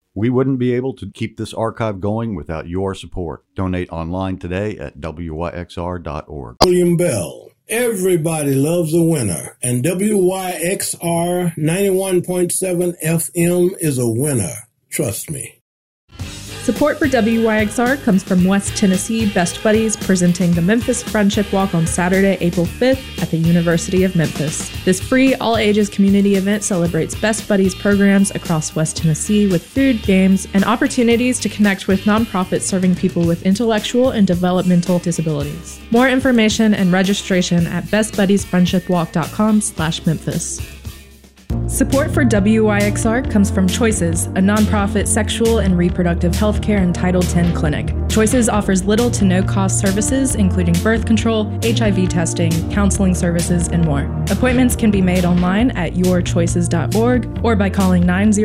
We wouldn't be able to keep this archive going without your support. Donate online today at wyxr.org. William Bell. Everybody loves a winner, and WYXR 91.7 FM is a winner. Trust me. Support for WYXR comes from West Tennessee Best Buddies, presenting the Memphis Friendship Walk on Saturday, April 5th at the University of Memphis. This free, all-ages community event celebrates Best Buddies programs across West Tennessee with food, games, and opportunities to connect with nonprofits serving people with intellectual and developmental disabilities. More information and registration at bestbuddiesfriendshipwalk.com/Memphis. Support for WYXR comes from Choices, a nonprofit sexual and reproductive health care and Title X clinic. Choices offers little to no cost services, including birth control, HIV testing, counseling services, and more. Appointments can be made online at yourchoices.org or by calling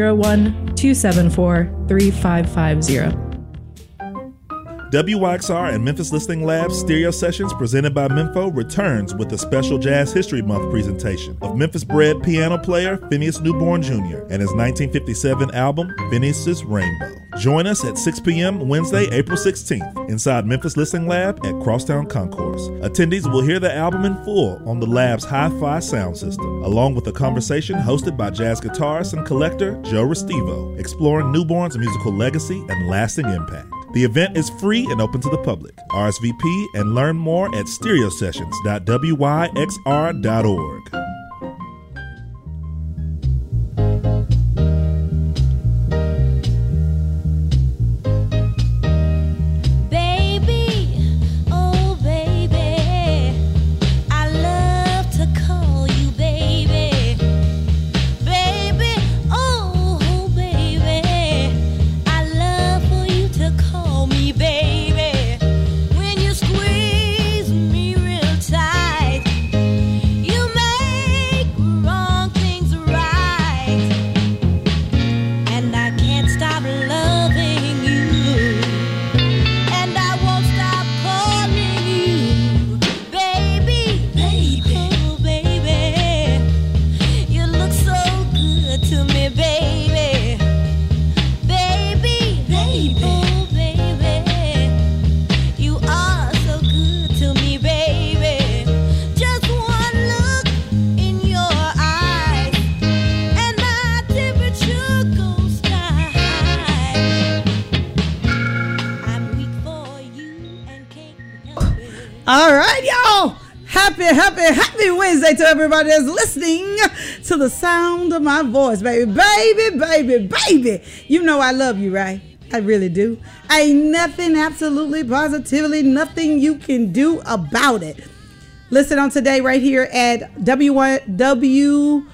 901-274-3550. WYXR and Memphis Listening Lab's Stereo Sessions presented by Memfo returns with a special Jazz History Month presentation of Memphis-bred piano player Phineas Newborn Jr. and his 1957 album, Phineas's Rainbow. Join us at 6 p.m. Wednesday, April 16th inside Memphis Listening Lab at Crosstown Concourse. Attendees will hear the album in full on the lab's hi-fi sound system, along with a conversation hosted by jazz guitarist and collector Joe Restivo, exploring Newborn's musical legacy and lasting impact. The event is free and open to the public. RSVP and learn more at stereosessions.wyxr.org. Happy Wednesday to everybody that's listening to the sound of my voice, baby. Baby. You know I love you, right? I really do. Ain't nothing, absolutely, positively, nothing you can do about it. Listen on today right here at WYXR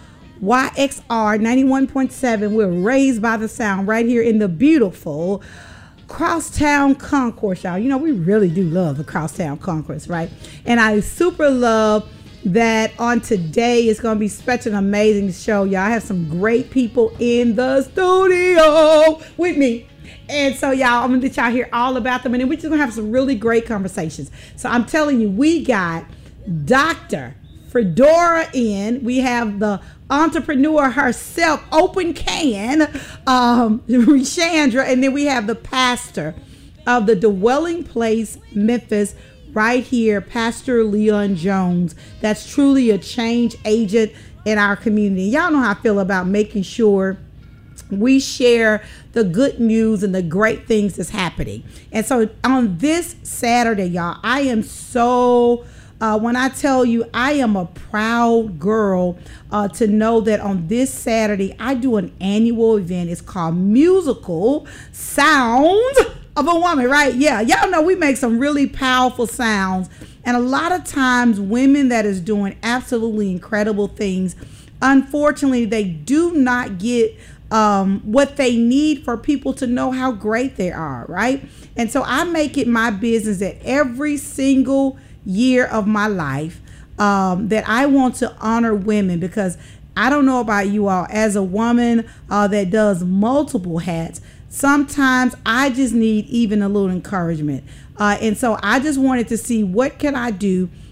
91.7. We're raised by the sound right here in the beautiful Crosstown Concourse, y'all. You know, we really do love the Crosstown Concourse, right? And I super love that on today it's going to be such an amazing show, y'all. I have some great people in the studio with me. And so, y'all, I'm going to let y'all hear all about them. And then we're just going to have some really great conversations. So I'm telling you, we got Dr. Fredora in. We have the entrepreneur herself, Open Can, Chandra, and then we have the pastor of the Dwelling Place Memphis right here, Pastor Leon Jones. That's truly a change agent in our community. Y'all know how I feel about making sure we share the good news and the great things that's happening. And so on this Saturday, y'all, I am so when I tell you I am a proud girl to know that on this Saturday I do an annual event. It's called Musical Sounds of a Woman, right? Yeah, y'all know we make some really powerful sounds. And a lot of times women that is doing absolutely incredible things, unfortunately, they do not get what they need for people to know how great they are, right? And so I make it my business that every single year of my life that I want to honor women, because I don't know about you all, as a woman that does multiple hats, sometimes I just need even a little encouragement. And so I just wanted to see what can I do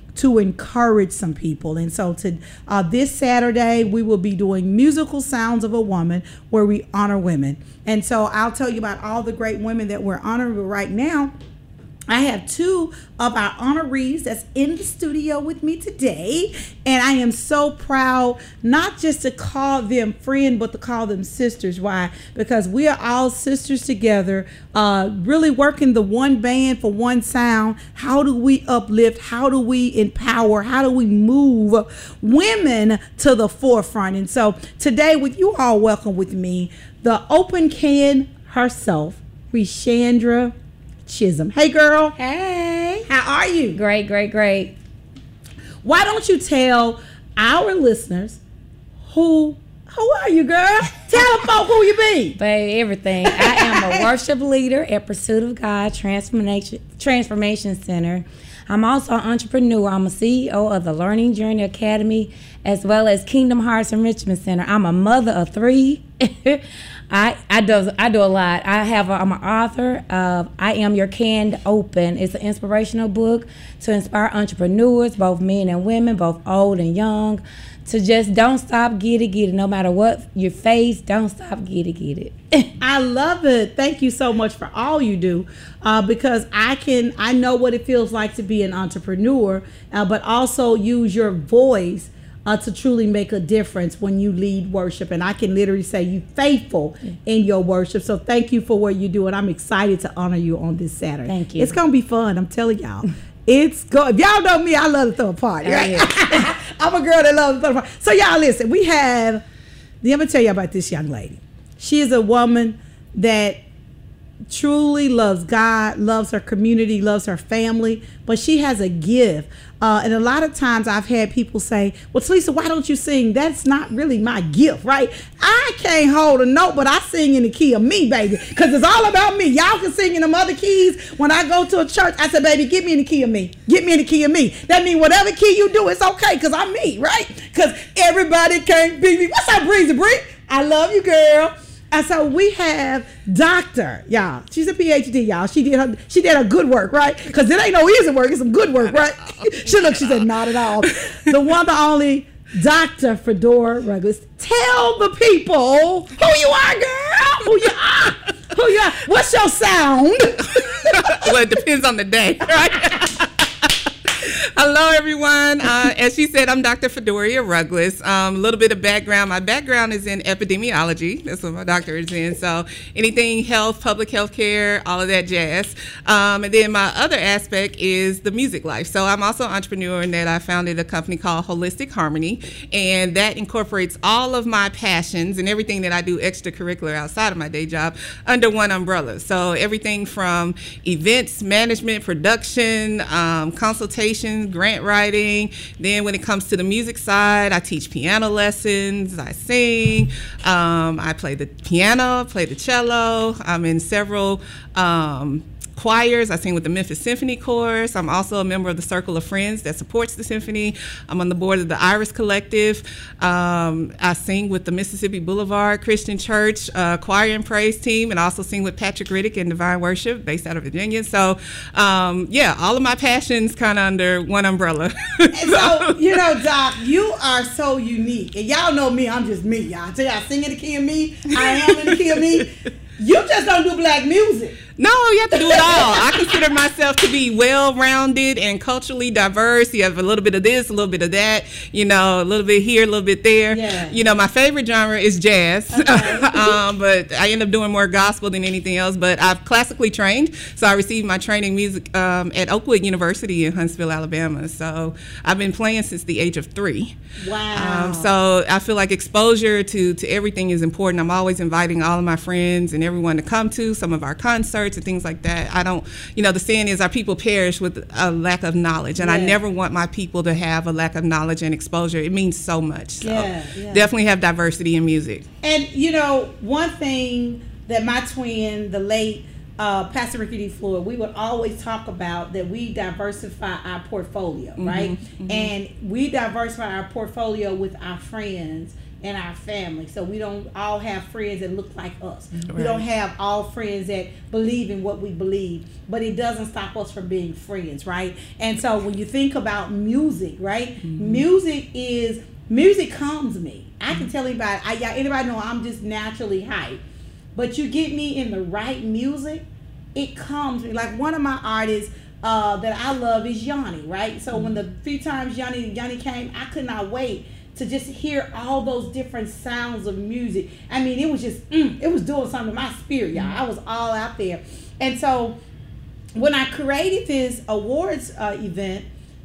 to encourage some people. And so this Saturday, we will be doing Musical Sounds of a Woman, where we honor women. And so I'll tell you about all the great women that we're honoring right now. I have two of our honorees that's in the studio with me today, and I am so proud not just to call them friend, but to call them sisters. Why? Because we are all sisters together, really working the one band for one sound. How do we uplift? How do we empower? How do we move women to the forefront? And so today, with you all, welcome with me the open can herself, Reshandra Chisholm. Hey, girl. Hey. How are you? Great. Why don't you tell our listeners who are you, girl? Tell them folk who you be. Baby, everything. I am a worship leader at Pursuit of God Transformation Center. I'm also an entrepreneur. I'm a CEO of the Learning Journey Academy, as well as Kingdom Hearts Enrichment Center. I'm a mother of 3. I do a lot. I'm an author of I Am Your Canned Open. It's an inspirational book to inspire entrepreneurs, both men and women, both old and young, to just don't stop, get it. No matter what you face, don't stop, get it. I love it. Thank you so much for all you do, because I know what it feels like to be an entrepreneur, but also use your voice to truly make a difference when you lead worship. And I can literally say you faithful in your worship. So thank you for what you do. And I'm excited to honor you on this Saturday. Thank you. It's going to be fun. I'm telling y'all. If y'all know me, I love to throw a party. Right? Yeah. I'm a girl that loves to throw a party. So y'all listen, let me tell you about this young lady. She is a woman that truly loves God, loves her community, loves her family, but she has a gift. And a lot of times I've had people say, well, Talisa, why don't you sing? That's not really my gift, right? I can't hold a note, but I sing in the key of me, baby, because it's all about me. Y'all can sing in them other keys. When I go to a church, I say, baby, get me in the key of me. Get me in the key of me. That means whatever key you do, it's okay, because I'm me, right? Because everybody can't be me. What's up, Breezy Bree? I love you, girl. And so we have Dr. Y'all. She's a PhD, y'all. She did her good work, right? Because it ain't no easy work. It's some good work, right? She said, not at all. The one, the only Dr. Fedora Ruggles. Tell the people who you are, girl. Who you are. What's your sound? Well, it depends on the day, right? Hello, everyone. As she said, I'm Dr. Fedora Ruggles. A little bit of background. My background is in epidemiology. That's what my doctorate is in. So anything health, public health care, all of that jazz. And then my other aspect is the music life. So I'm also an entrepreneur in that I founded a company called Holistic Harmony. And that incorporates all of my passions and everything that I do extracurricular outside of my day job under one umbrella. So everything from events, management, production, consultation, grant writing. Then when it comes to the music side, I teach piano lessons, I sing, I play the piano, play the cello. I'm in several choirs. I sing with the Memphis Symphony Chorus. I'm also a member of the Circle of Friends that supports the symphony. I'm on the board of the Iris Collective. I sing with the Mississippi Boulevard Christian Church choir and praise team, and I also sing with Patrick Riddick in Divine Worship, based out of Virginia. So, all of my passions kind of under one umbrella. So, Doc, you are so unique. And y'all know me, I'm just me. Y'all tell you, I sing in the key of me. I am in the key of me. You just don't do black music. No, you have to do it all. I consider myself to be well-rounded and culturally diverse. You have a little bit of this, a little bit of that, a little bit here, a little bit there. Yeah. My favorite genre is jazz, okay. But I end up doing more gospel than anything else. But I've classically trained, so I received my training music at Oakwood University in Huntsville, Alabama. So I've been playing since the age of 3. Wow. So I feel like exposure to everything is important. I'm always inviting all of my friends and everyone to come to some of our concerts and things like that. I don't, the saying is our people perish with a lack of knowledge, and I never want my people to have a lack of knowledge and exposure. It means so much. So definitely have diversity in music. And one thing that my twin, the late Pastor Ricky D. Floyd, we would always talk about that we diversify our portfolio, right? Mm-hmm. And we diversify our portfolio with our friends in our family. So we don't all have friends that look like us. Right. We don't have all friends that believe in what we believe, but it doesn't stop us from being friends, right? And so when you think about music, right? Music calms me. I can tell anybody, anybody know I'm just naturally hype, but you get me in the right music, it calms me. Like one of my artists that I love is Yanni, right? So when the few times Yanni came, I could not wait to just hear all those different sounds of music. I mean, it was just, it was doing something to my spirit, y'all. I was all out there. And so when I created this awards event,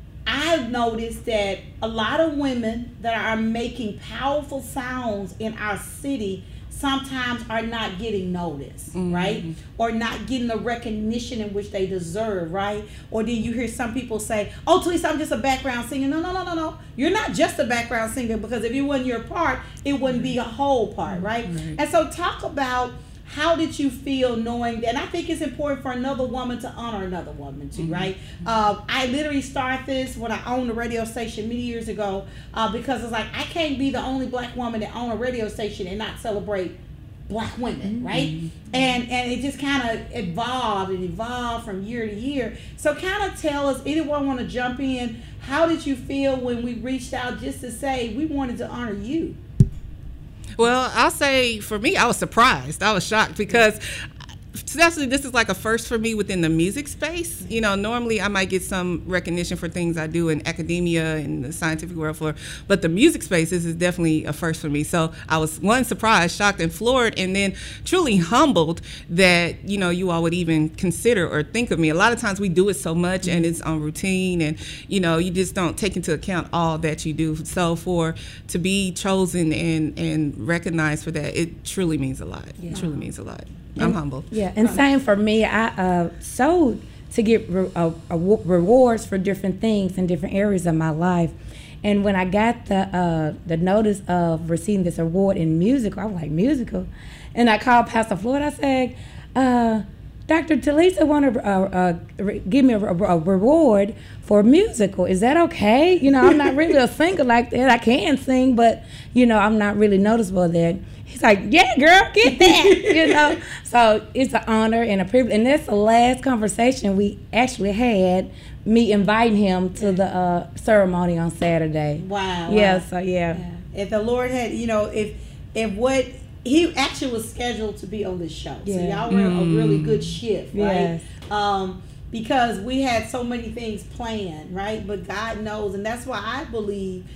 I noticed that a lot of women that are making powerful sounds in our city sometimes are not getting noticed, right? Or not getting the recognition in which they deserve, right? Or then you hear some people say, oh, Talisa, I'm just a background singer. No. You're not just a background singer, because if it wasn't your part, it wouldn't be a whole part, right? And so talk about, how did you feel knowing that? And I think it's important for another woman to honor another woman too, right? I literally started this when I owned a radio station many years ago, because it's like, I can't be the only black woman that own a radio station and not celebrate black women, right? And it just kind of evolved from year to year. So kind of tell us, anyone want to jump in, how did you feel when we reached out just to say we wanted to honor you? Well, I'll say for me, I was surprised. I was shocked because especially this is like a first for me within the music space. You know, normally I might get some recognition for things I do in academia and the scientific world, but the music space, this is definitely a first for me. So I was, one, surprised, shocked, and floored, and then truly humbled that, you know, you all would even consider or think of me. A lot of times we do it so much and it's on routine, and, you know, you just don't take into account all that you do. So to be chosen and recognized for that, it truly means a lot. It truly means a lot. I'm humble. Yeah, and same for me. I sold to get rewards for different things in different areas of my life. And when I got the notice of receiving this award in musical, I was like, musical? And I called Pastor Floyd. I said, Dr. Talisa want to give me a reward for a musical. Is that okay? You know, I'm not really a singer like that. I can sing, but, you know, I'm not really noticeable there. He's like, yeah, girl, get that, you know. So it's an honor and a privilege. And that's the last conversation we actually had, me inviting him to the ceremony on Saturday. Wow. Yeah, so yeah. If the Lord had, you know, if what, he actually was scheduled to be on this show. Yeah. So y'all were a really good shift, right? Yes. Because we had so many things planned, right? But God knows, and that's why I believe,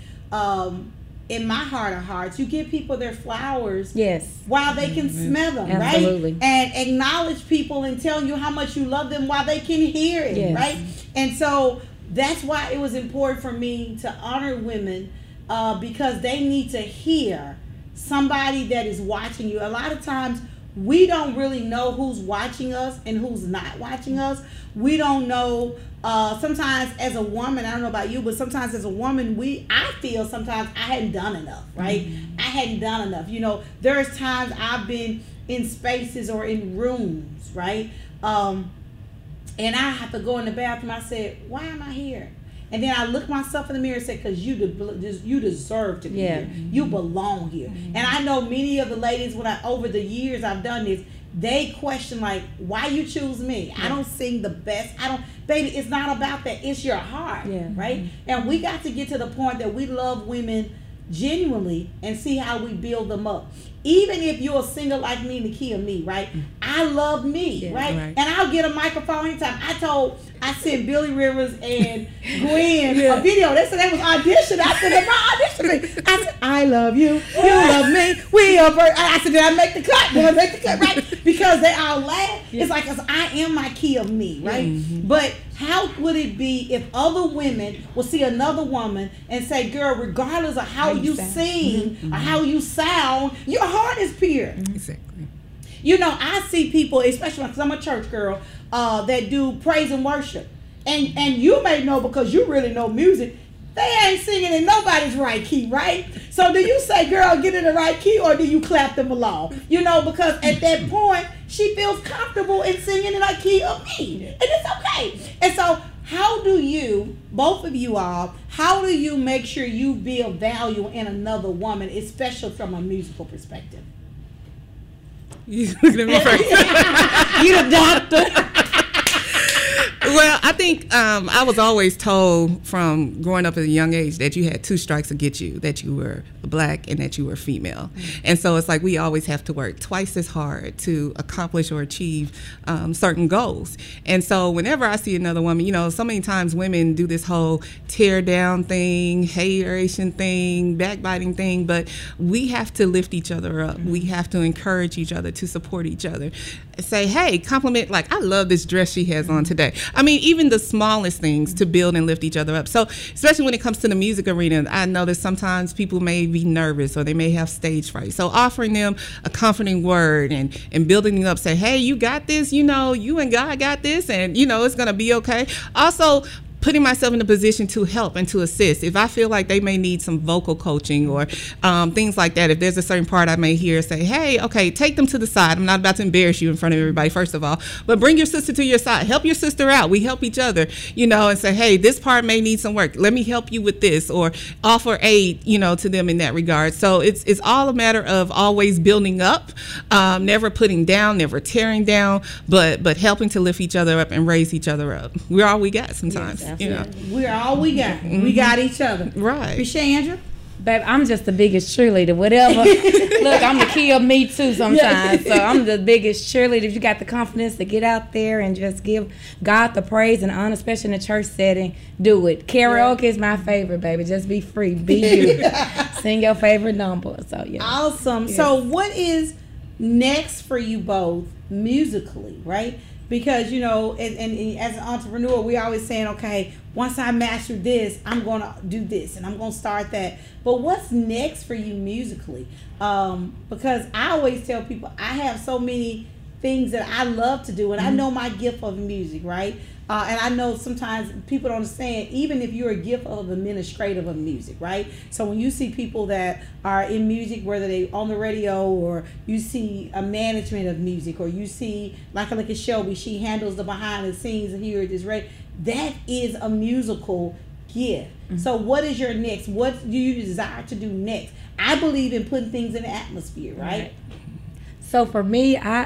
in my heart of hearts, you give people their flowers, yes, while they can smell them, absolutely, right? And acknowledge people and tell you how much you love them while they can hear it, yes, right? And so that's why it was important for me to honor women, because they need to hear somebody that is watching you. A lot of times we don't really know who's watching us and who's not watching us. We don't know. Sometimes as a woman, I don't know about you, but sometimes as a woman, I feel sometimes I hadn't done enough, right? I hadn't done enough. You know, there's times I've been in spaces or in rooms, right? And I have to go in the bathroom. I said, why am I here? And then I look myself in the mirror and say, because you deserve to be here. You belong here. And I know many of the ladies, over the years I've done this, they question, like, why you choose me? I don't sing the best. Baby, it's not about that. It's your heart, right? And we got to get to the point that we love women genuinely and see how we build them up. Even if you're a singer like me in the key of me, right? I love me, right? And I'll get a microphone anytime. I sent Billy Rivers and Gwen a video. They said they was auditioning. I said, I said, I love you. You love me. We are. I said, did I make the cut? Did I make the cut? Right? Because they all laugh. It's like, 'cause I am my key of me, right? But how would it be if other women will see another woman and say, girl, regardless of how you sing or how you sound, your heart is pure. Exactly. You know, I see people, especially because I'm a church girl, that do praise and worship. And you may know, because you really know music, they ain't singing in nobody's right key, right? So do you say, girl, get in the right key, or do you clap them along? You know, because at that point, she feels comfortable in singing in a key of me. And it's okay. And so how do you, both of you all, how do you make sure you build value in another woman, especially from a musical perspective? You looking at me first? You the doctor. Well, I think I was always told from growing up at a young age that you had 2 strikes to get you, that you were black and that you were female. And so it's like we always have to work twice as hard to accomplish or achieve certain goals. And so whenever I see another woman, you know, so many times women do this whole tear down thing, hateration thing, backbiting thing, but we have to lift each other up. We have to encourage each other, to support each other. Say, hey, compliment, like, I love this dress she has on today. I mean, even the smallest things to build and lift each other up. So especially when it comes to the music arena, I know that sometimes people may be nervous or they may have stage fright. So offering them a comforting word and building them up, say, hey, you got this, you know, you and God got this, and, you know, it's going to be okay. Also, putting myself in a position to help and to assist. If I feel like they may need some vocal coaching or things like that, if there's a certain part I may hear, say, hey, okay, take them to the side. I'm not about to embarrass you in front of everybody, first of all, but bring your sister to your side. Help your sister out. We help each other, you know, and say, hey, this part may need some work. Let me help you with this, or offer aid, you know, to them in that regard. So it's all a matter of always building up, never putting down, never tearing down, but helping to lift each other up and raise each other up. We're all we got sometimes. Yes, you know, we're all we got. We got each other. Right. Chandra? Babe, I'm just the biggest cheerleader. Whatever. Look, I'm the key of me too sometimes. So I'm the biggest cheerleader. If you got the confidence to get out there and just give God the praise and honor, especially in a church setting, do it. Karaoke is my favorite, baby. Just be free. Be you. Sing your favorite number. So yeah. Awesome. Yes. So what is next for you both musically, right? Because, you know, and as an entrepreneur, we always saying, okay, once I master this, I'm going to do this and I'm going to start that. But what's next for you musically? Because I always tell people I have so many things that I love to do, and I know my gift of music, right? And I know sometimes people don't understand, even if you're a gift of administrative of music, right? So when you see people that are in music, whether they on the radio, or you see a management of music, or you see, like look at Shelby, she handles the behind the scenes here at this radio, that is a musical gift. So what is your next? What do you desire to do next? I believe in putting things in the atmosphere, right? So for me, I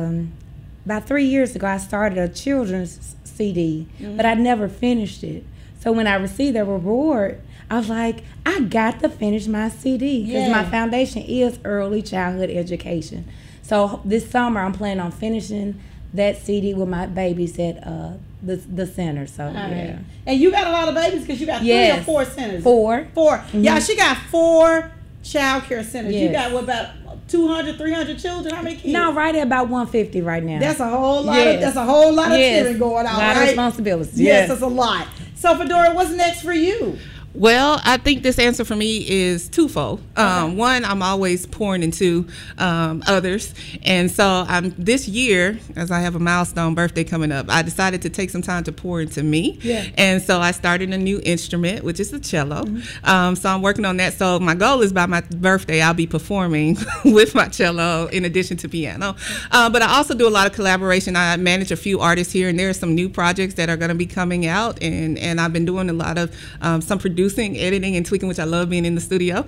about 3 years ago, I started a children's CD, but I never finished it. So when I received the reward, I was like, I got to finish my CD, because my foundation is early childhood education. So this summer, I'm planning on finishing that CD with my babies at the center. So yeah. And you got a lot of babies, because you got 3 or 4 centers. 4. Yeah, she got 4 child care centers. Yes. You got what, about 200, 300 children? How many kids? No, right at about 150 right now. That's a whole lot of children going on, a lot right? of responsibilities. Yes, that's a lot. So Fedora, what's next for you? Well, I think this answer for me is twofold. One, I'm always pouring into others. And so this year, as I have a milestone birthday coming up, I decided to take some time to pour into me. Yeah. And so I started a new instrument, which is the cello. So I'm working on that. So my goal is by my birthday, I'll be performing with my cello in addition to piano. But I also do a lot of collaboration. I manage a few artists here, and there are some new projects that are going to be coming out. And I've been doing a lot of some producing, editing, and tweaking, which I love being in the studio.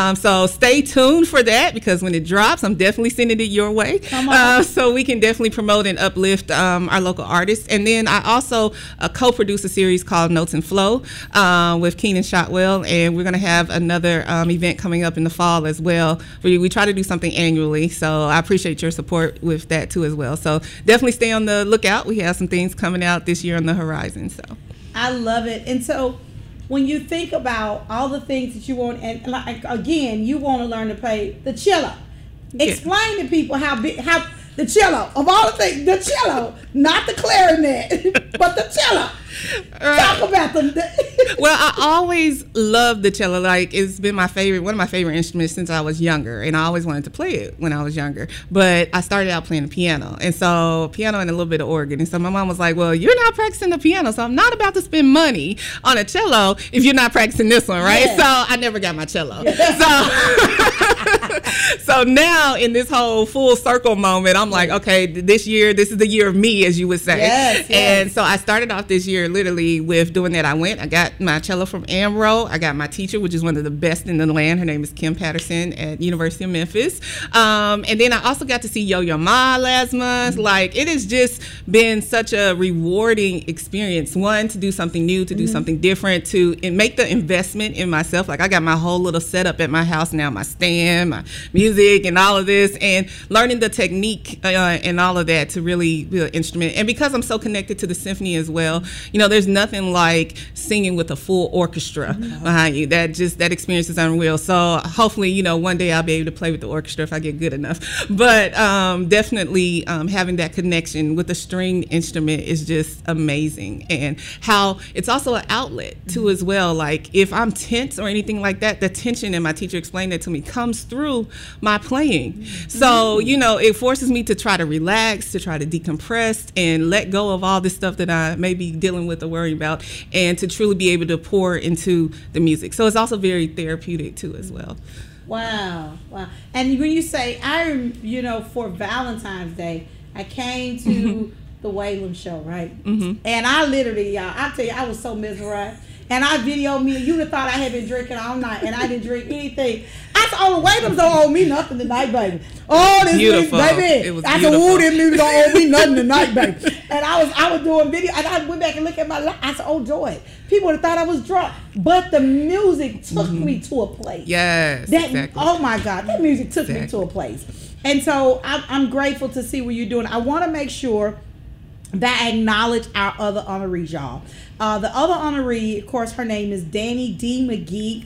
So stay tuned for that, because when it drops, I'm definitely sending it your way. So we can definitely promote and uplift our local artists. And then I also co-produce a series called Notes and Flow with Keenan Shotwell, and we're going to have another event coming up in the fall as well. We try to do something annually, so I appreciate your support with that too as well. So definitely stay on the lookout. We have some things coming out this year on the horizon. So I love it. And so when you think about all the things that you want, and like, again, you want to learn to play the cello. Explain to people how the cello, of all the things, the cello, not the clarinet, but the cello. Right. Talk about them. Well, I always loved the cello. Like, it's been one of my favorite instruments since I was younger, and I always wanted to play it when I was younger. But I started out playing the piano, and so piano and a little bit of organ. And so my mom was like, "Well, you're not practicing the piano, so I'm not about to spend money on a cello if you're not practicing this one, right?" Yeah. So I never got my cello. Yeah. So So now in this whole full circle moment, I'm like, okay, this year, this is the year of me, as you would say. Yes. And so I started off this year literally with doing that. I got my cello from AMRO. I got my teacher, which is one of the best in the land. Her name is Kim Patterson at University of Memphis. And then I also got to see Yo-Yo Ma last month. Like, it has just been such a rewarding experience. One, to do something new, to do something different, to make the investment in myself. Like, I got my whole little setup at my house now, my stand, my music, and all of this, and learning the technique and all of that to really be an instrument. And because I'm so connected to the symphony as well, you know, there's nothing like singing with a full orchestra behind you. That experience is unreal. So hopefully, you know, one day I'll be able to play with the orchestra if I get good enough. But definitely having that connection with a string instrument is just amazing. And how it's also an outlet too as well. Like, if I'm tense or anything like that, the tension, and my teacher explained that to me, comes through my playing. So, you know, it forces me to try to relax, to try to decompress and let go of all this stuff that I may be dealing with or worrying about, and to truly be able to pour into the music. So it's also very therapeutic too as well. Wow. And when you say, you know, for Valentine's Day, I came to the Wayland show, right? And I literally, y'all, I tell you, I was so mesmerized. And I videoed me, and you'd have thought I had been drinking all night, and I didn't drink anything. I said, oh, the Waylands don't owe me nothing tonight, baby. Oh, this music, baby. I said, ooh, this music don't owe me nothing tonight, baby. And I was doing video, and I went back and looked at my life. I said, oh, joy. People would have thought I was drunk. But the music took me to a place. Yes, exactly. Oh, my God. That music took me to a place. And so I'm grateful to see what you're doing. I want to make sure that I acknowledge our other honorees, y'all. The other honoree, of course, her name is Danny D. McGee.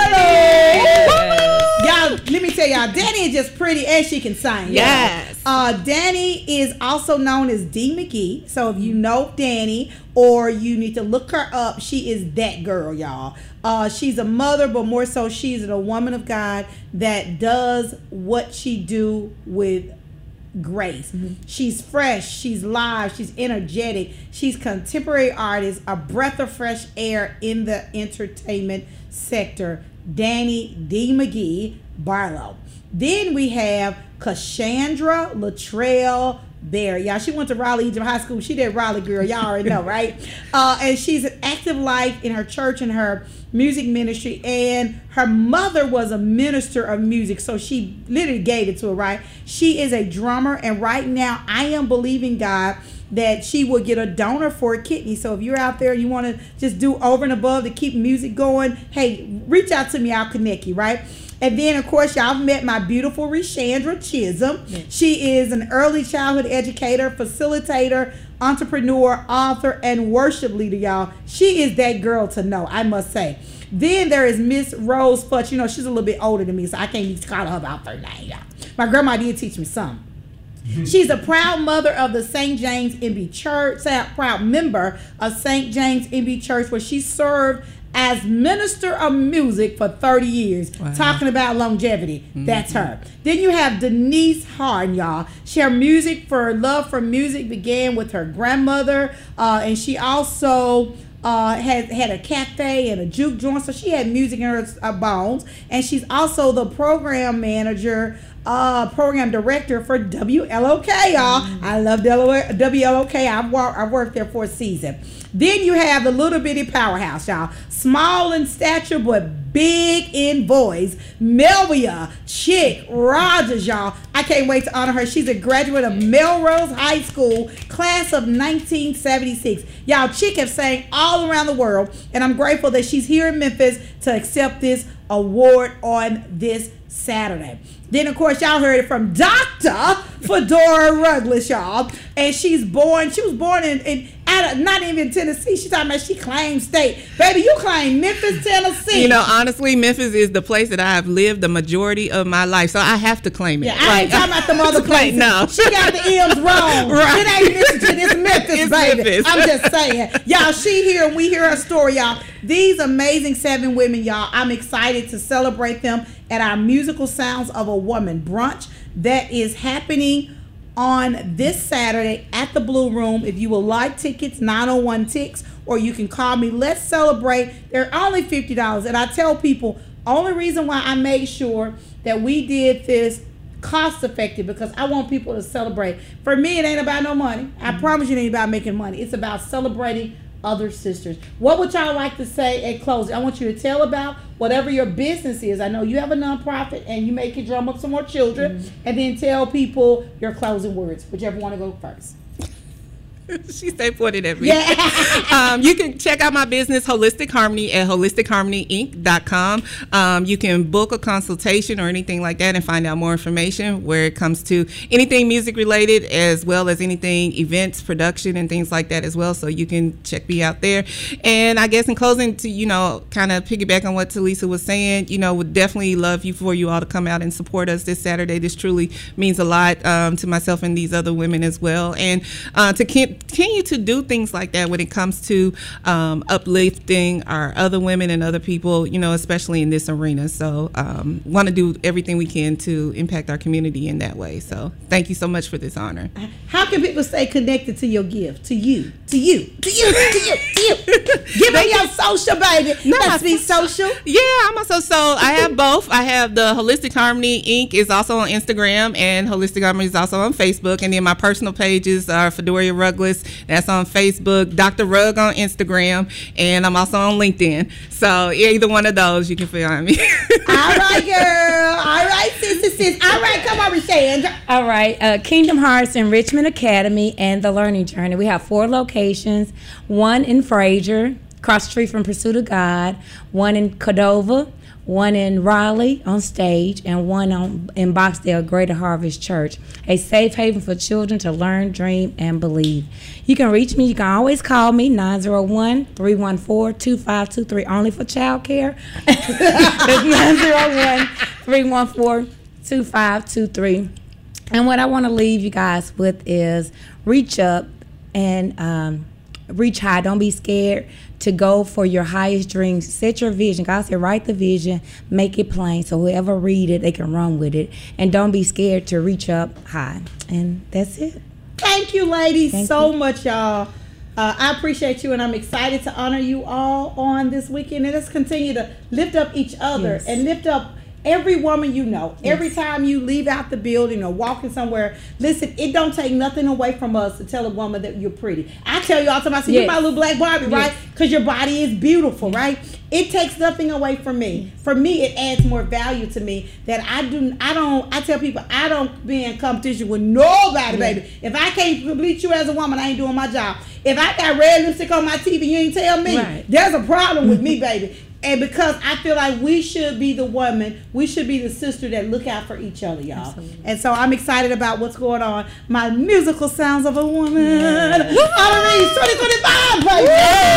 Y'all, let me tell y'all, Danny is just pretty and she can sing. Yes. Danny is also known as D. McGee. So if you know Danny or you need to look her up, she is that girl, y'all. She's a mother, but more so she's a woman of God that does what she do with grace. She's fresh, she's live, she's energetic, she's contemporary artist, a breath of fresh air in the entertainment sector. Danny D. McGee Barlow. Then we have Cassandra Latrell Berry. Y'all, she went to Raleigh Egypt High School. She did Raleigh, girl. Y'all already know, right? And she's an active life in her church and her music ministry. And her mother was a minister of music, so she literally gave it to her, right? She is a drummer, and right now I am believing God that she will get a donor for a kidney. So if you're out there, you want to just do over and above to keep music going, hey, reach out to me. I'll connect you, right? And then, of course, y'all met my beautiful Reshandra Chisholm. Yes. She is an early childhood educator, facilitator, entrepreneur, author, and worship leader, y'all. She is that girl to know, I must say. Then there is Miss Rose Futch. You know, she's a little bit older than me, so I can't even call her about her name, y'all. My grandma did teach me something. She's a proud mother of the St. James MB Church, proud member of St. James MB Church, where she served as minister of music for 30 years. Wow. Talking about longevity. That's her. Then you have Denise Harden, y'all. Her love for music began with her grandmother, and she also had a cafe and a juke joint, so she had music in her bones. And she's also the program manager, program director for WLOK, y'all. I love WLOK. I worked there for a season. Then you have the little bitty powerhouse, y'all. Small in stature, but big in voice. Melvia Chick Rogers, y'all. I can't wait to honor her. She's a graduate of Melrose High School, class of 1976. Y'all, Chick have sang all around the world, and I'm grateful that she's here in Memphis to accept this award on this Saturday. Then, of course, y'all heard it from Dr. Fedora Ruggles, y'all. And she was born in not even Tennessee. She's talking about she claims state. Baby, you claim Memphis, Tennessee. You know, honestly, Memphis is the place that I have lived the majority of my life. So I have to claim it. Yeah, I ain't talking about the other places. No. She got the M's wrong. Right. It ain't Michigan, it's Memphis, it's baby. Memphis. I'm just saying. Y'all, she here and we hear her story, y'all. These amazing 7 women, y'all, I'm excited to celebrate them at our Musical Sounds of a Woman brunch that is happening on this Saturday at the Blue Room. If you would like tickets, 901 Ticks, or you can call me. Let's celebrate. They're only $50, and I tell people, Only reason why I made sure that we did this cost effective, because I want people to celebrate. For me, it ain't about no money. I promise you it ain't about making money. It's about celebrating other sisters. What would y'all like to say at closing? I want you to tell about whatever your business is. I know you have a nonprofit and you make it drum up some more children, and then tell people your closing words, whichever want to go first. She stay pointed at me. Yeah. You can check out my business, Holistic Harmony, at holisticheharmonyinc.com. You can book a consultation or anything like that and find out more information where it comes to anything music related, as well as anything events, production, and things like that as well. So you can check me out there. And I guess in closing, to, you know, kind of piggyback on what Talisa was saying, you know, would definitely love for you all to come out and support us this Saturday. This truly means a lot to myself and these other women as well. And to continue to do things like that when it comes to uplifting our other women and other people, you know, especially in this arena. So want to do everything we can to impact our community in that way. So thank you so much for this honor. How can people stay connected to your gift? To you. Give me your social, baby. Let's be social. Yeah, I'm also I have both. I have the Holistic Harmony Inc. is also on Instagram, and Holistic Harmony is also on Facebook. And then my personal pages are Fedoria Ruggles. That's on Facebook, Dr. Rug on Instagram, and I'm also on LinkedIn. So either one of those, you can find me. All right, girl. All right, sis. All right, come on, Rashandra. All right, Kingdom Hearts Enrichment Academy and The Learning Journey. We have 4 locations, one in Fraser, across the street from Pursuit of God, one in Cordova, one in Raleigh on Stage, and one in Boxdale, Greater Harvest Church. A safe haven for children to learn, dream, and believe. You can reach me. You can always call me, 901-314-2523, only for child care. That's 901-314-2523. And what I want to leave you guys with is reach up and reach high. Don't be scared to go for your highest dreams. Set your vision. God said, write the vision, make it plain, so whoever read it, they can run with it. And don't be scared to reach up high. And that's it. Thank you, ladies, so much, y'all. I appreciate you, and I'm excited to honor you all on this weekend. And let's continue to lift up each other and lift up every woman you know. Every time you leave out the building or walking somewhere, listen, it don't take nothing away from us to tell a woman that you're pretty. I tell you all the time, I say, you're my little black Barbie, right? Because your body is beautiful, right? It takes nothing away from me. For me, it adds more value to me that I tell people, I don't be in competition with nobody, baby. If I can't complete you as a woman, I ain't doing my job. If I got red lipstick on my teeth and you ain't tell me, there's a problem with me, baby. And because I feel like we should be the woman, we should be the sister that look out for each other, y'all. Absolutely. And so I'm excited about what's going on. My musical sounds of a woman. Honorees 2025, baby.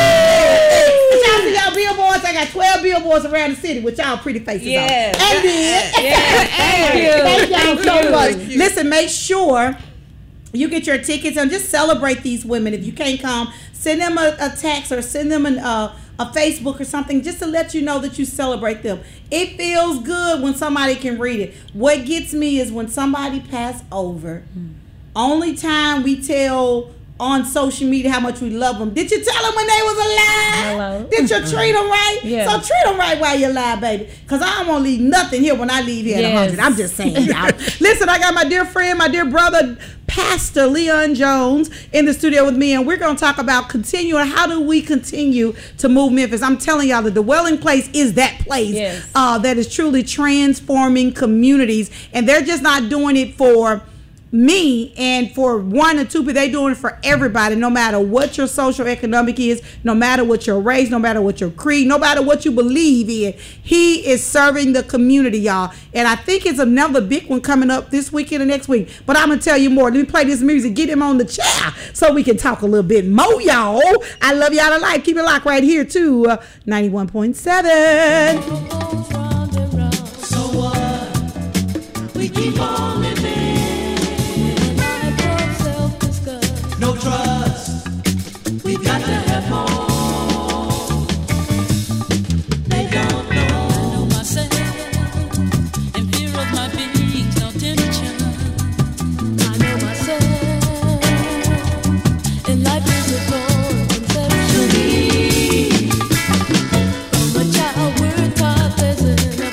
Y'all see y'all billboards? I got 12 billboards around the city with y'all pretty faces on. And then, thank y'all so much. Listen, make sure you get your tickets and just celebrate these women. If you can't come, send them a text or send them a Facebook or something, just to let you know that you celebrate them. It feels good when somebody can read it. What gets me is when somebody pass over. Only time we tell on social media how much we love them. Did you tell them when they was alive? Hello. Did you treat them right? Yeah. So treat them right while you're alive, baby. Because I don't want to leave nothing here when I leave here at 100. I'm just saying, y'all. Listen, I got my dear friend, my dear brother, Pastor Leon Jones in the studio with me, and we're going to talk about how do we continue to move Memphis. I'm telling y'all, the Dwelling Place is that place that is truly transforming communities, and they're just not doing it for me and for 1 or 2 people. They doing it for everybody, no matter what your social economic is, no matter what your race, no matter what your creed, no matter what you believe in. He is serving the community, y'all. And I think it's another big one coming up this weekend and next week. But I'm gonna tell you more. Let me play this music, get him on the chair so we can talk a little bit more, y'all. I love y'all to life. Keep it locked right here to 91.7. So what? We keep on living. No trust, we got to have more. They don't know. I know myself, and fear of my being's no tension. I know myself, and life is a bore conception. From a child we're taught there's an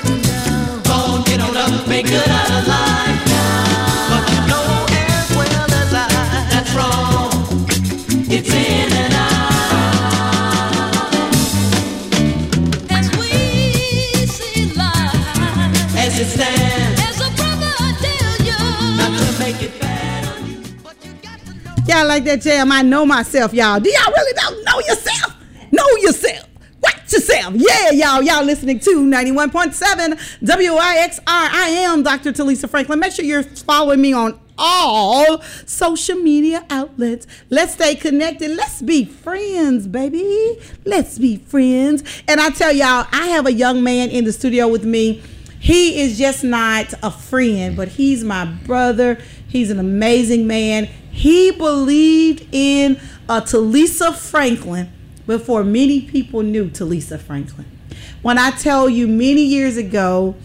like that, Jam. I know myself, y'all. Do y'all really know yourself? Know yourself. Watch yourself. Yeah, y'all. Y'all listening to 91.7 WIXR. I am Dr. Talisa Franklin. Make sure you're following me on all social media outlets. Let's stay connected. Let's be friends, baby. Let's be friends. And I tell y'all, I have a young man in the studio with me. He is just not a friend, but he's my brother. He's an amazing man. He believed in Talisa Franklin before many people knew Talisa Franklin. When I tell you many years ago,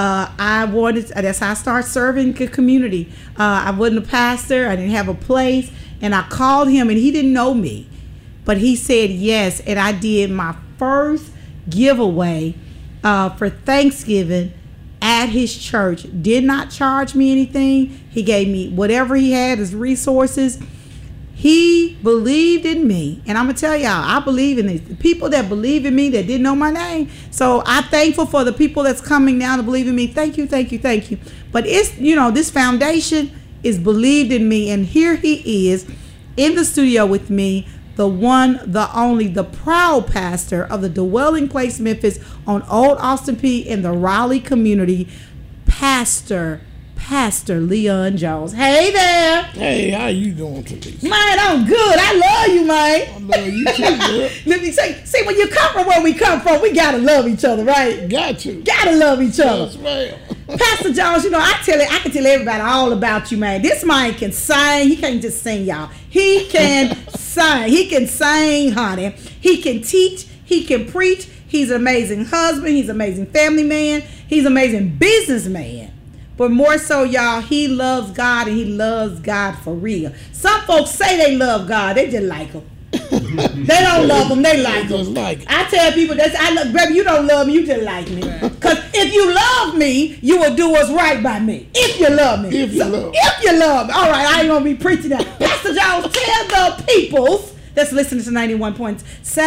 that's how I started serving the community. I wasn't a pastor. I didn't have a place. And I called him, and he didn't know me. But he said yes. And I did my first giveaway for Thanksgiving at his church. Did not charge me anything. He gave me whatever he had as resources. He believed in me. And I'm going to tell y'all, I believe in these. The people that believe in me that didn't know my name. So I'm thankful for the people that's coming now to believe in me. Thank you, thank you, thank you. But it's, this foundation is believed in me. And here he is in the studio with me, the one, the only, the proud pastor of the Dwelling Place Memphis on Old Austin P in the Raleigh community, Pastor Leon Jones. Hey there. Hey, how you doing today? Man, I'm good. I love you, man. I love you too, girl. Let me say, see, when you come from where we come from, we gotta love each other, right? Got to. Gotta love each other. Yes, ma'am. Pastor Jones, I can tell everybody all about you, man. This man can sing. He can't just sing, y'all. He can sing. He can sing, honey. He can teach. He can preach. He's an amazing husband. He's an amazing family man. He's an amazing businessman. But more so, y'all, he loves God, and he loves God for real. Some folks say they love God. They just like him. They don't love him. They like him. I tell people, baby, you don't love me. You just like me. Because if you love me, you will do what's right by me. If you love me. If you love me. All right, I ain't going to be preaching that. Pastor Jones, tell the peoples that's listening to 91.7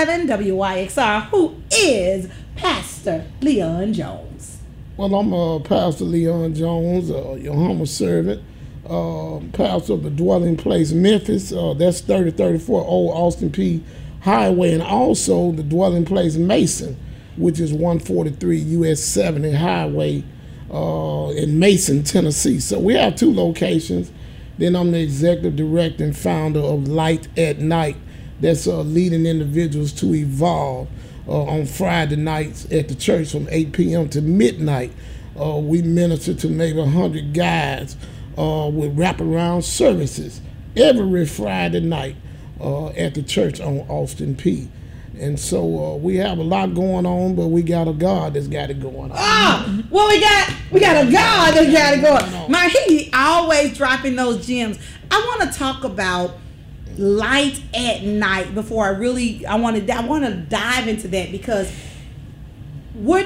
WIXR, who is Pastor Leon Jones. Well, I'm Pastor Leon Jones, your humble servant, pastor of the Dwelling Place Memphis. That's 3034 Old Austin P Highway, and also the Dwelling Place Mason, which is 143 US 70 Highway in Mason, Tennessee. So we have two locations. Then I'm the executive director and founder of Light at Night. That's leading individuals to evolve. On Friday nights at the church from 8 p.m. to midnight. We minister to maybe 100 guys with wraparound services every Friday night at the church on Austin P. And so we have a lot going on, but we got a God that's got it going on. Well, we got a God that's got it going on. Man, he always dropping those gems. I want to talk about Light at Night before I want to dive into that, because what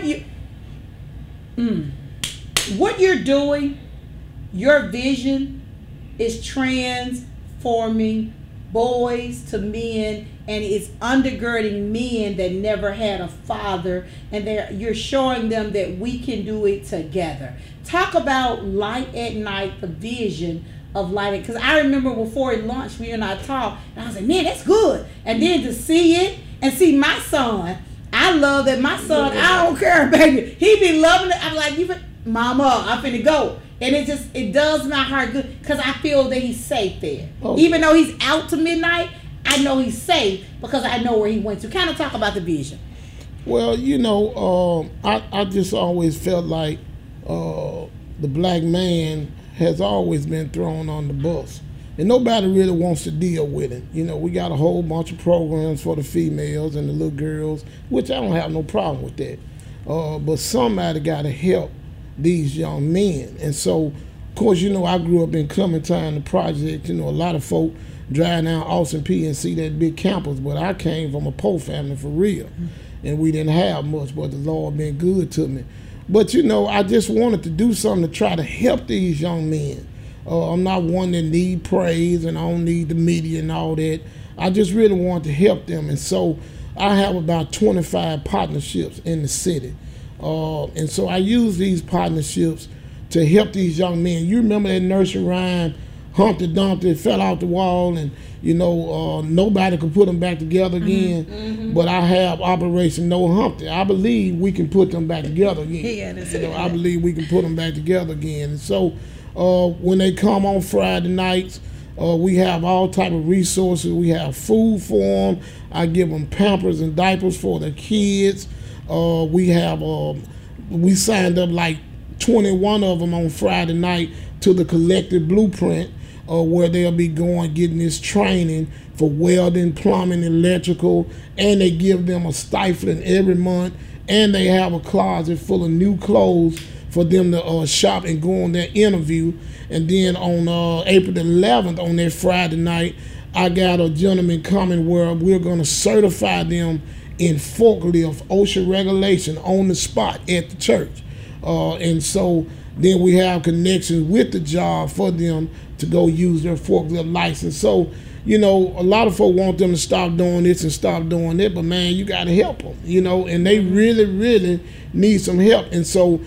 you're doing, your vision is transforming boys to men, and it's undergirding men that never had a father, and you're showing them that we can do it together. Talk about Light at Night, the vision of lighting, because I remember before it launched, we and I talked, and I was like, man, that's good. And then to see it and see my son, I love that my son, I don't care, baby, he be loving it. I'm like, mama, I'm finna go. And it does my heart good, because I feel that he's safe there. Even though he's out to midnight, I know he's safe because I know where he went to. Kind of talk about the vision. Well, I just always felt like the black man has always been thrown on the bus, and nobody really wants to deal with it. We got a whole bunch of programs for the females and the little girls, which I don't have no problem with that. But somebody got to help these young men. And so, of course, I grew up in Clementine, the project. A lot of folk drive down Austin P and see that big campus, but I came from a poor family for real, and we didn't have much, but the Lord been good to me. But, I just wanted to do something to try to help these young men. I'm not one that need praise, and I don't need the media and all that. I just really want to help them. And so I have about 25 partnerships in the city. And so I use these partnerships to help these young men. You remember that nursery rhyme, Humpty Dumpty fell out the wall, and nobody could put them back together again. But I have Operation No Humpty. I believe we can put them back together again. I believe we can put them back together again. And so when they come on Friday nights, we have all type of resources. We have food for them. I give them Pampers and diapers for the kids. We signed up like 21 of them on Friday night to the Collective Blueprint, where they'll be getting this training for welding, plumbing, electrical, and they give them a stipend every month, and they have a closet full of new clothes for them to shop and go on their interview. And then on April the 11th, on that Friday night, I got a gentleman coming where we're going to certify them in forklift OSHA regulation on the spot at the church. And so then we have connections with the job for them to go use their forklift license. So, a lot of folk want them to stop doing this and stop doing that, but man, you got to help them, and they really, really need some help. And so,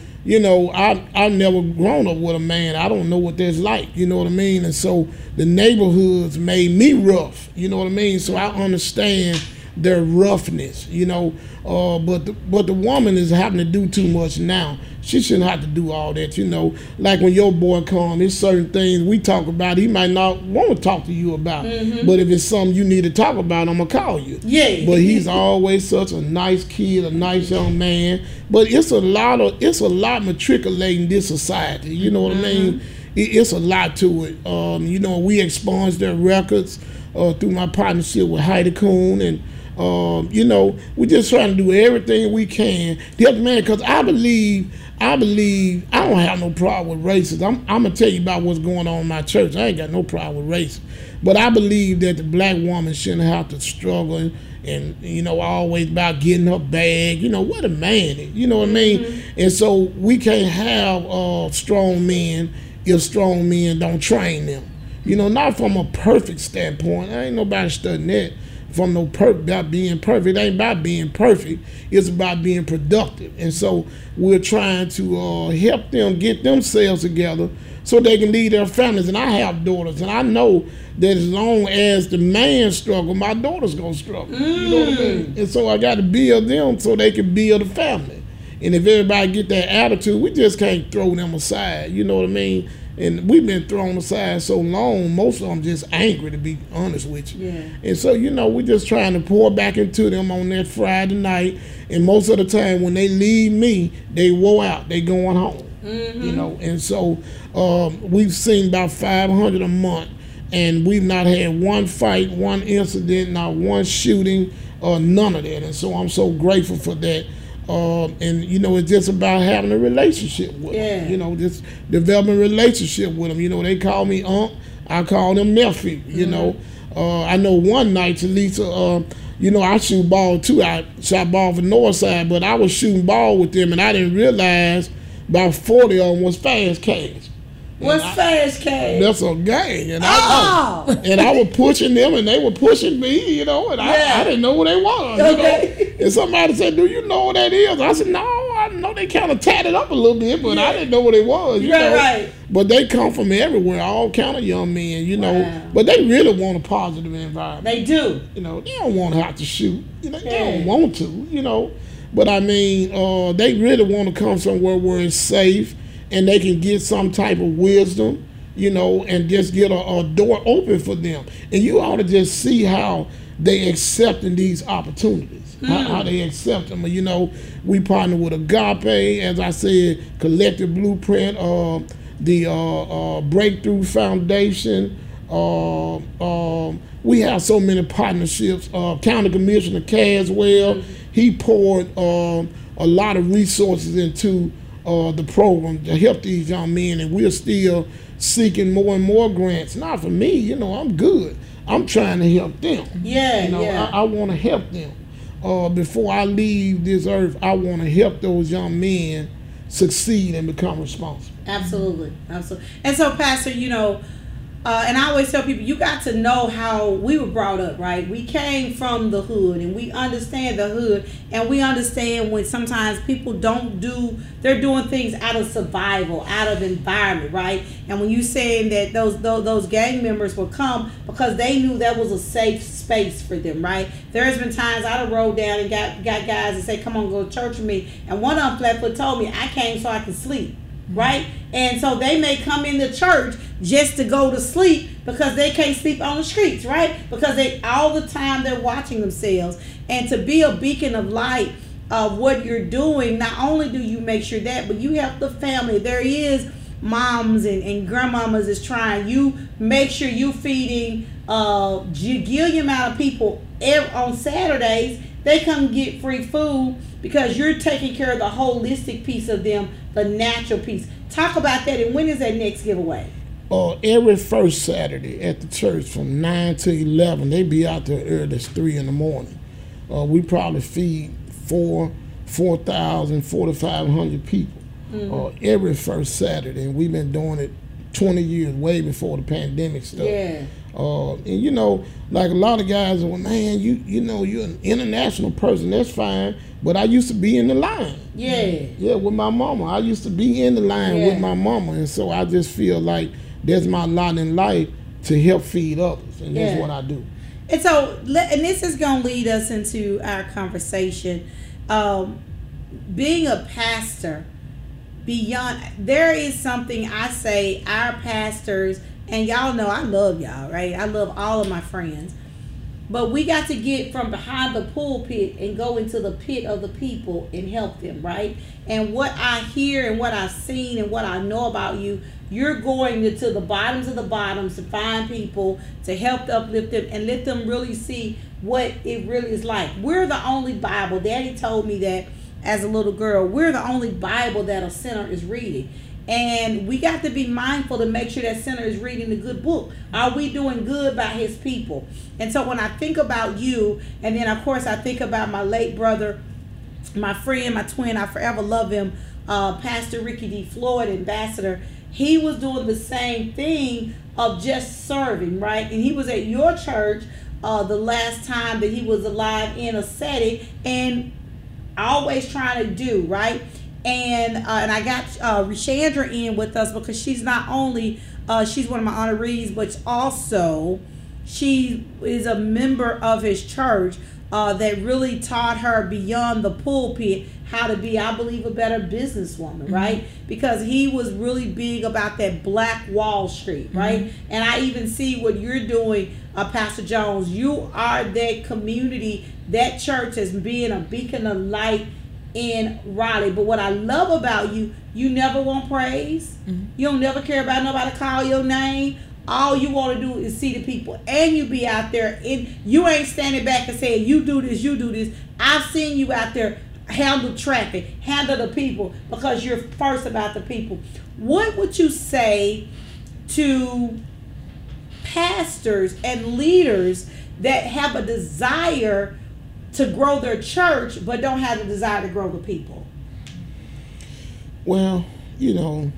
I never grown up with a man. I don't know what that's like, you know what I mean? And so the neighborhoods made me rough, you know what I mean? So I understand their roughness, but the woman is having to do too much now. She shouldn't have to do all that, Like when your boy comes, there's certain things we talk about he might not want to talk to you about. But if it's something you need to talk about, I'm going to call you. Yeah. But he's always such a nice kid, a nice young man. But it's a lot matriculating this society, you know what I mean? It's a lot to it. We expunge their records through my partnership with Heidi Kuhn, and we're just trying to do everything we can to help the man, because I believe I don't have no problem with racism. I'm going to tell you about what's going on in my church. I ain't got no problem with racism. But I believe that the black woman shouldn't have to struggle and always about getting her bag. What a man is. You know what I mean? And so we can't have strong men if strong men don't train them. Not from a perfect standpoint. Ain't nobody studying that. From about being perfect. It ain't about being perfect. It's about being productive. And so we're trying to help them get themselves together so they can lead their families. And I have daughters, and I know that as long as the man struggle, my daughter's gonna struggle. You know what I mean? And so I got to build them so they can build a family. And if everybody get that attitude, we just can't throw them aside. You know what I mean? And we've been thrown aside so long, most of them just angry, to be honest with you. Yeah. And so, we're just trying to pour back into them on that Friday night. And most of the time when they leave me, they wore out. They going home. And so we've seen about 500 a month. And we've not had one fight, one incident, not one shooting, none of that. And so I'm so grateful for that. It's just about having a relationship with them. Just developing a relationship with them. They call me Unc, I call them nephew. I know one night, Talisa, I shoot ball too. I shot ball for Northside, but I was shooting ball with them, and I didn't realize about 40 of them was Fast Cash. What's Fast Cash? That's a gang, and I was pushing them, and they were pushing me, and I didn't know who they was. Okay. And somebody said, "Do you know what that is?" I said, "No, I know they kind of tatted up a little bit, but I didn't know what it was." Right. But they come from everywhere, all kind of young men, Wow. But they really want a positive environment. They do. They don't want to have to shoot. They don't want to, But I mean, they really want to come somewhere where it's safe, and they can get some type of wisdom, and just get a door open for them. And you ought to just see how they accepting these opportunities, how they accept them. We partner with Agape, as I said, Collective Blueprint, the Breakthrough Foundation. We have so many partnerships. County Commissioner Caswell, he poured a lot of resources into the program to help these young men, and we're still seeking more and more grants. Not for me, I'm good. I'm trying to help them. I want to help them. Before I leave this earth, I want to help those young men succeed and become responsible. Absolutely. And so, Pastor, and I always tell people, you got to know how we were brought up, right? We came from the hood, and we understand the hood, and we understand when sometimes people they're doing things out of survival, out of environment, right? And when you saying that those gang members will come because they knew that was a safe space for them, right? There's been times I done rode down and got guys that say, come on, go to church with me, and one of them flatfoot told me, I came so I could sleep. Right? And so they may come into church just to go to sleep because they can't sleep on the streets, right? Because all the time they're watching themselves. And to be a beacon of light of what you're doing, not only do you make sure that, but you help the family. There is moms and grandmamas is trying. You make sure you feeding a gillion amount of people on Saturdays. They come get free food because you're taking care of the holistic piece of them, the natural piece. Talk about that, and when is that next giveaway? Every first Saturday at the church from 9 to 11. They be out there early as 3 in the morning. We probably feed 4,000, 4,500 people every first Saturday, and we've been doing it 20 years, way before the pandemic stuff. Yeah. And you know, like a lot of guys are, well, man, you know, you're an international person, that's fine, but I used to be in the line. Yeah, with my mama. I used to be in the line with my mama, and so I just feel like that's my lot in life, to help feed others, and that's what I do. And so, and this is going to lead us into our conversation. Being a pastor, there is something I say our pastors, and y'all know I love y'all, right? I love all of my friends. But we got to get from behind the pulpit and go into the pit of the people and help them, right? And what I hear and what I've seen and what I know about you, you're going to the bottoms of the bottoms to find people, to help uplift them and let them really see what it really is like. We're the only Bible. Daddy told me that as a little girl. We're the only Bible that a sinner is reading. And we got to be mindful to make sure that sinner is reading the good book. Are we doing good by his people? And so when I think about you, and then of course I think about my late brother, my friend, my twin, I forever love him, Pastor Ricky D. Floyd, ambassador. He was doing the same thing of just serving, right? And he was at your church the last time that he was alive in a setting, and always trying to do, right? And I got Rishandra in with us because she's not only, she's one of my honorees, but also she is a member of his church that really taught her beyond the pulpit how to be, I believe, a better businesswoman, right? Because he was really big about that Black Wall Street, right? And I even see what you're doing, Pastor Jones. You are that community, that church as being a beacon of light in Raleigh. But what I love about you, you never want praise. You don't never care about nobody call your name. All you want to do is see the people, and you be out there, and you ain't standing back and saying, you do this, you do this. I've seen you out there handle traffic, handle the people, because you're first about the people. What would you say to pastors and leaders that have a desire to grow their church but don't have the desire to grow the people? Well, you know,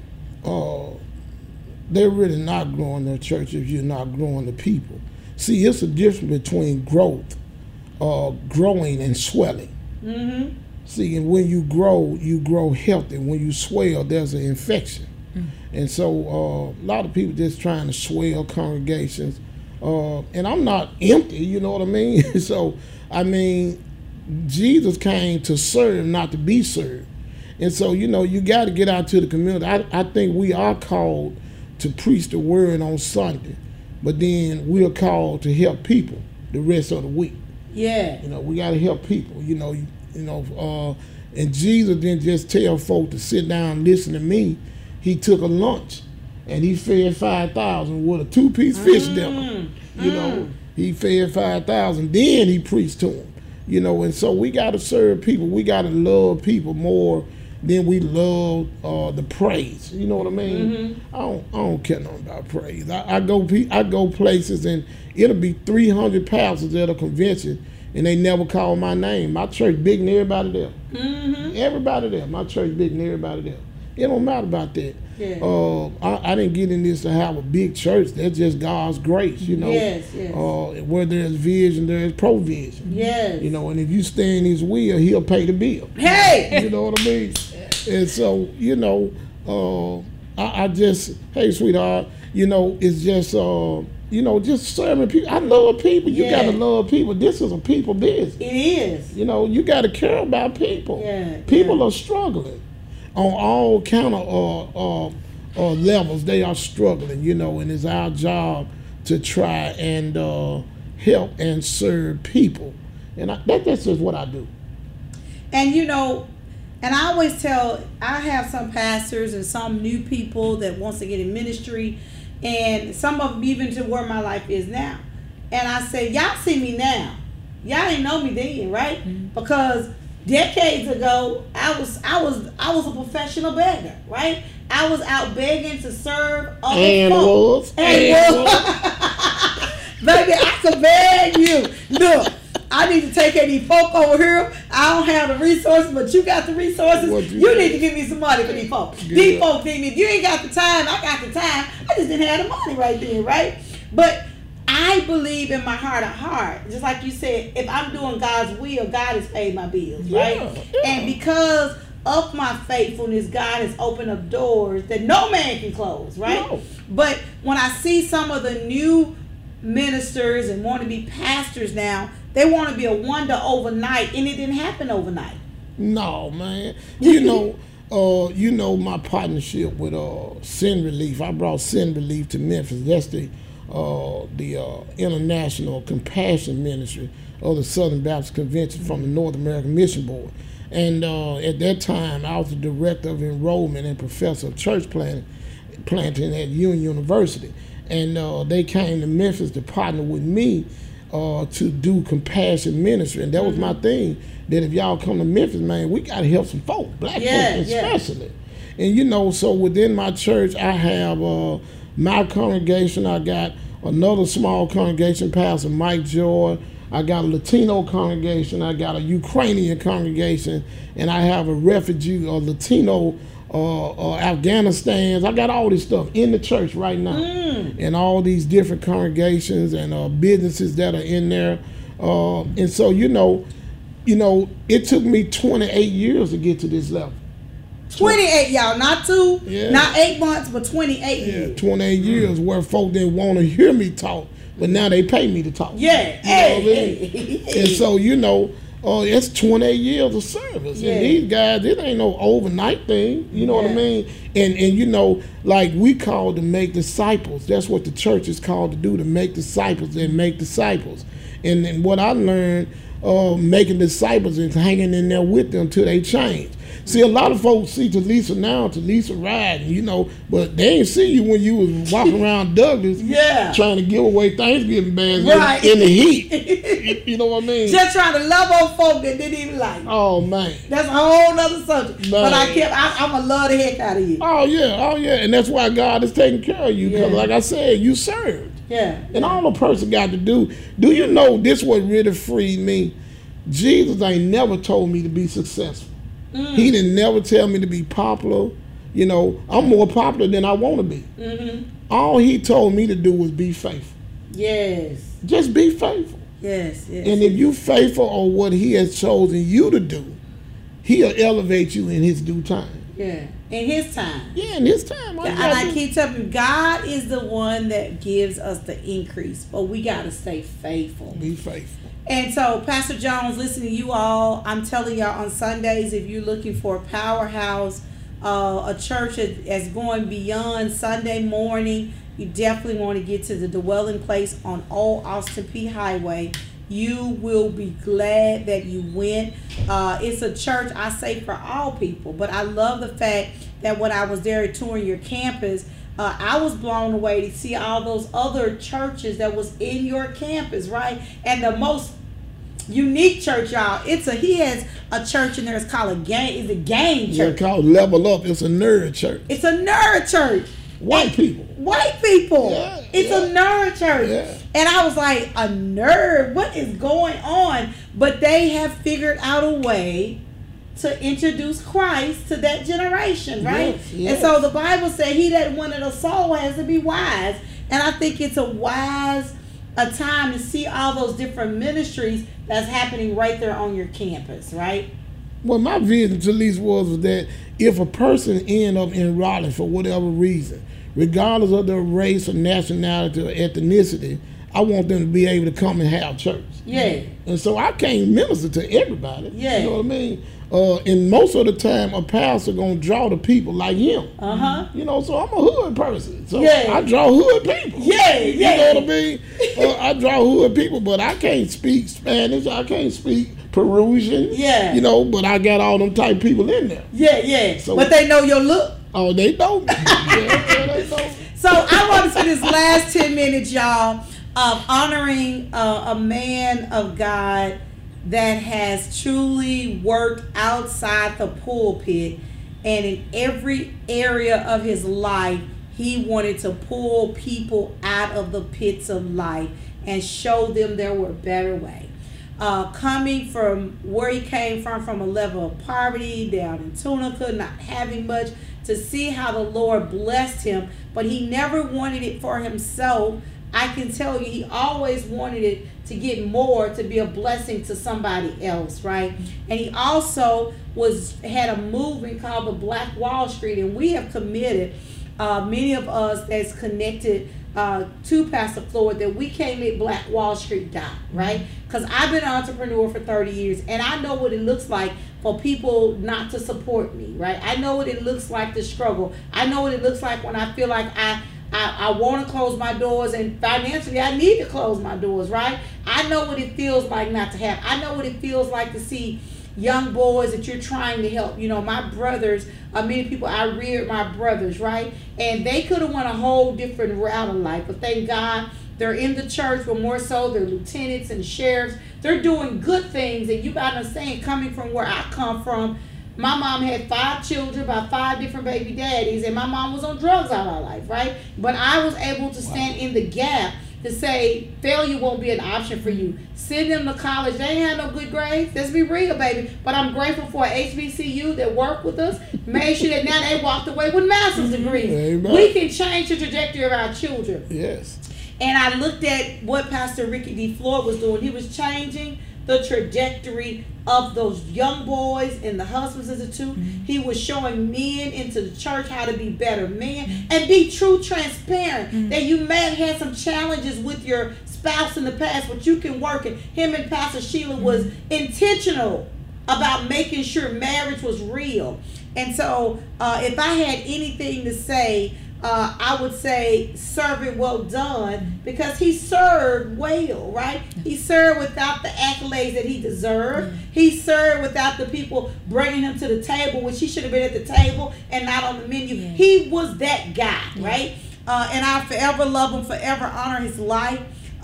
they're really not growing their church if you're not growing the people. See, it's a difference between growth, growing and swelling. See, and when you grow healthy. When you swell, there's an infection. And so a lot of people just trying to swell congregations. And I'm not empty, you know what I mean? So, I mean, Jesus came to serve, not to be served. And so, you know, you got to get out to the community. I think we are called to preach the word on Sunday, but then we are called to help people the rest of the week. Yeah. You know, we got to help people, you know, and Jesus didn't just tell folk to sit down and listen to me. He took a lunch and he fed 5,000 with a 2-piece fish dinner. You know, he fed 5,000. Then he preached to them. You know, and so we got to serve people. We got to love people more than we love the praise. You know what I mean? I don't care nothing about praise. I go places and it'll be 300 pastors at a convention and they never call my name. My church big than everybody there. Everybody there. My church big than everybody there. It don't matter about that. Yeah. I didn't get in this to have a big church. That's just God's grace, you know. Yes. Where there's vision, there's provision. Yes. You know, and if you stay in His will, He'll pay the bill. Hey. You know what I mean? And so, you know, I just, hey, sweetheart, you know, it's just, you know, just serving people. I love people. You got to love people. This is a people business. It is. You know, you got to care about people. Yeah. People are struggling on all kind of levels. They are struggling, you know, and it's our job to try and help and serve people. And that's just what I do. And you know, and I always tell, I have some pastors and some new people that wants to get in ministry, and some of them even to where my life is now. And I say, y'all see me now. Y'all didn't know me then, right? Mm-hmm. Because decades ago, I was a professional beggar, right? I was out begging to serve other folks. And baby, I could beg you. Look, I need to take care of these folk over here. I don't have the resources, but you got the resources. You need to give me some money for these folks. These folks need me. If you ain't got the time, I got the time. I just didn't have the money right then, right? But I believe in my heart of heart, just like you said, if I'm doing God's will, God has paid my bills, right? Yeah. And because of my faithfulness, God has opened up doors that no man can close, right? No. But when I see some of the new ministers and want to be pastors now, they want to be a wonder overnight, and it didn't happen overnight. No, man. You know my partnership with Sin Relief. I brought Sin Relief to Memphis. That's the International Compassion Ministry of the Southern Baptist Convention from the North American Mission Board. And at that time, I was the director of enrollment and professor of church planting at Union University. And they came to Memphis to partner with me to do compassion ministry. And that was my thing, that if y'all come to Memphis, man, we got to help some folk, black folk especially. And, you know, so within my church, I have my congregation. I got another small congregation, Pastor Mike Joy. I got a Latino congregation. I got a Ukrainian congregation. And I have a refugee, a Latino Afghanistan. I got all this stuff in the church right now, and all these different congregations and businesses that are in there. And so you know, it took me 28 years to get to this level. 28, y'all, not 2, not 8 months, but 28 years. 28 years where folk didn't want to hear me talk, but now they pay me to talk. Yeah, and so you know. It's 28 years of service. And these guys, it ain't no overnight thing. You know what I mean? And you know, like we called to make disciples. That's what the church is called to do, to make disciples and make disciples. And what I learned, making disciples is hanging in there with them till they change. See, a lot of folks see Talisa now, Talisa riding, you know, but they ain't see you when you was walking around Douglas trying to give away Thanksgiving bags in the heat. You know what I mean? Just trying to love on folk that didn't even like. Oh, man. That's a whole nother subject. Man. But I'm going to love the heck out of you. Oh, yeah. And that's why God is taking care of you. Because like I said, you served. Yeah. And all a person got to do you know this what really freed me? Jesus ain't never told me to be successful. He didn't never tell me to be popular. You know, I'm more popular than I want to be. All he told me to do was be faithful. Yes. Just be faithful. Yes. And if you faithful on what he has chosen you to do, he'll elevate you in his due time. Yeah. In his time. Yeah, in his time. And I keep telling you, God is the one that gives us the increase, but we got to stay faithful. Be faithful. And so, Pastor Jones, listen to you all. I'm telling y'all, on Sundays, if you're looking for a powerhouse, a church that's going beyond Sunday morning, you definitely want to get to the Dwelling Place on Old Austin P Highway. You will be glad that you went. It's a church, I say, for all people. But I love the fact that when I was there touring your campus, I was blown away to see all those other churches that was in your campus, right? And the most unique church, y'all. He has a church in there. It's called a game church. Yeah, called Level Up. It's a nerd church. It's a nerd church. White people. Yeah, it's a nerd church. Yeah. And I was like, a nerd? What is going on? But they have figured out a way to introduce Christ to that generation, right? Yes, yes. And so the Bible said, he that wanted a soul has to be wise. And I think it's a time to see all those different ministries that's happening right there on your campus, right? Well, my vision to least was that if a person end up in Raleigh for whatever reason, regardless of their race or nationality or ethnicity, I want them to be able to come and have church. Yeah. And so I can't minister to everybody. Yeah. You know what I mean? And most of the time, a pastor gonna draw the people like him. You know, so I'm a hood person. So I draw hood people. Yeah. You know what I mean? I draw hood people, but I can't speak Spanish. I can't speak Peruvian. Yeah. You know, but I got all them type people in there. Yeah. So, but they know your look. Oh, they know me. They know me. So I want to spend this last 10 minutes, y'all, of honoring a man of God that has truly worked outside the pulpit, and in every area of his life, he wanted to pull people out of the pits of life and show them there were a better way. Coming from where he came from a level of poverty down in Tunica, not having much, to see how the Lord blessed him, but he never wanted it for himself. I can tell you, he always wanted it to get more, to be a blessing to somebody else, right? And he also had a movement called the Black Wall Street, and we have committed, many of us that's connected to Pastor Floyd, that we can't let Black Wall Street die, right? Because I've been an entrepreneur for 30 years, and I know what it looks like for people not to support me, right? I know what it looks like to struggle. I know what it looks like when I feel like I want to close my doors, and financially I need to close my doors, right? I know what it feels like not to have. I know what it feels like to see young boys that you're trying to help. You know, my brothers, many people, I reared my brothers, right? And they could have went a whole different route of life, but thank God they're in the church, but more so they're lieutenants and sheriffs. They're doing good things, and you got to understand, coming from where I come from, my mom had 5 children by 5 different baby daddies, and my mom was on drugs all her life, right? But I was able to stand in the gap to say failure won't be an option for you. Send them to college. They ain't had no good grades. Let's be real, baby. But I'm grateful for HBCU that worked with us, made sure that now they walked away with master's degrees. Amen. We can change the trajectory of our children. Yes. And I looked at what Pastor Ricky D. Floyd was doing. He was changing the trajectory of those young boys in the Husbands Institute. He was showing men into the church how to be better men and be true transparent. That you may have had some challenges with your spouse in the past, but you can work it. Him and Pastor Sheila was intentional about making sure marriage was real. And so if I had anything to say, I would say servant well done, because he served well, right? He served without the accolades that he deserved. He served without the people bringing him to the table, which he should have been at the table and not on the menu. He was that guy, right? And I'll forever love him, forever honor his life.